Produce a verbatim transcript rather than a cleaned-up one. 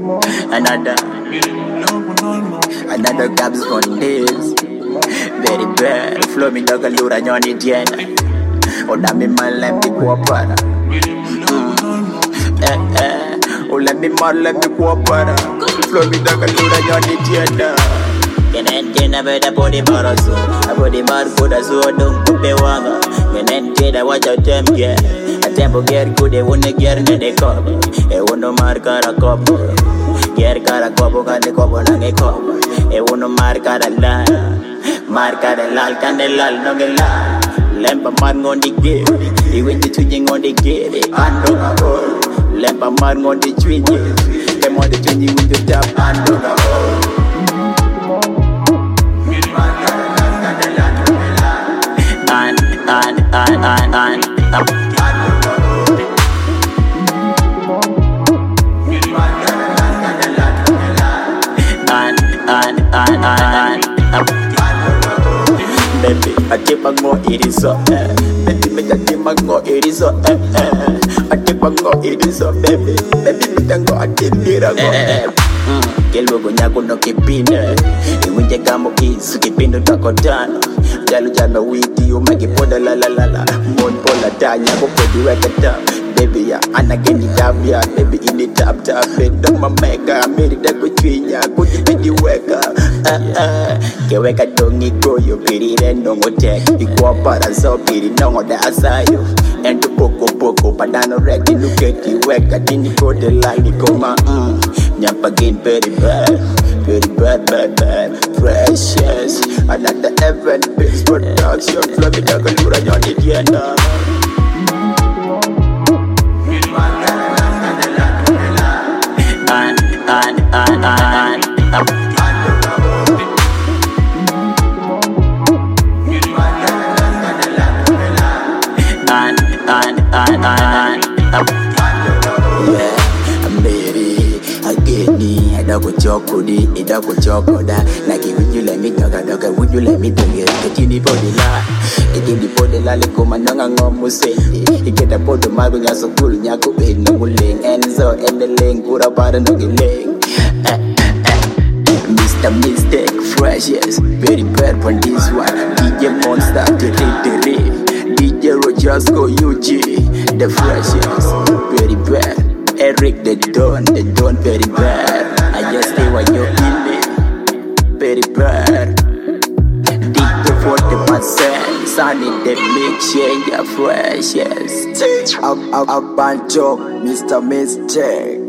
Another, another Gabs on this. Very bad. Flow me dog a lura nyoni diena. Oda mi man let me go para. Eh eh. Oh let me man let me go para. Flow me dog a lura nyoni diena. Kenentena beda body baraso. A body bar kuda so don't kupe wanga. Kenentena watch out them yeah. A tempo get good they wanna get in the cover. E uno marca la copa. Get cara copo kande copo nange copa. E uno marca la la. Marca the lal candela no get la. Lempa man on the gate. He went to twitching on the gate. And on a hole. Lempa man on the twitching. Come on the twitching with the tap and on a hole. And and and and and up. And and and and up. Baby, I keep on going, it is up. Baby, me I keep on going, it is up. I keep on going, it is up, baby. Baby, me I go, I keep it up. Kelbo gonyako no kipinde. Iwinje kamo kisu kipinde takotano. Jalu jana wiki umegi poda la la la la. Mon pola tanya kupodi weka tap. Baby ya anageni tabia. Baby ini tap tap. Bedo mamega meri dako chwinya. Kuti pedi weka. Uh, uh. Keweka dongi koyo piri renongo tek. Ikwa para so piri nongo da asayo. Ento poko poko padano reki nuketi weka. Dini kode line koma mm. Nyapa again very bad, very bad, bad, bad. Precious, another event based production. Flow me dog a lura nyoni diena. And and and and and. And and and and and. Yeah, I'm ready. Ageni, adako choko di, adako choko da. Like would you let me doga doga, would you let me do it? Get in the body la, get in the body la. Leko mananga ngomu sendi. Iketa podo maru nyaso kulu nyako be no muling. Enzo and the link, pura para no giling. Mister Mistake, fresh yes, very bad on this one. D J Monster, tere tere. D J Rojasco U G, the freshest, very bad. Eric the Don, the Don very bad. I just stay while you're in it, very bad. D J forty percent, Sunny the mix, change your fresh, yes. Up, up, up, and talk, Mister Mistake.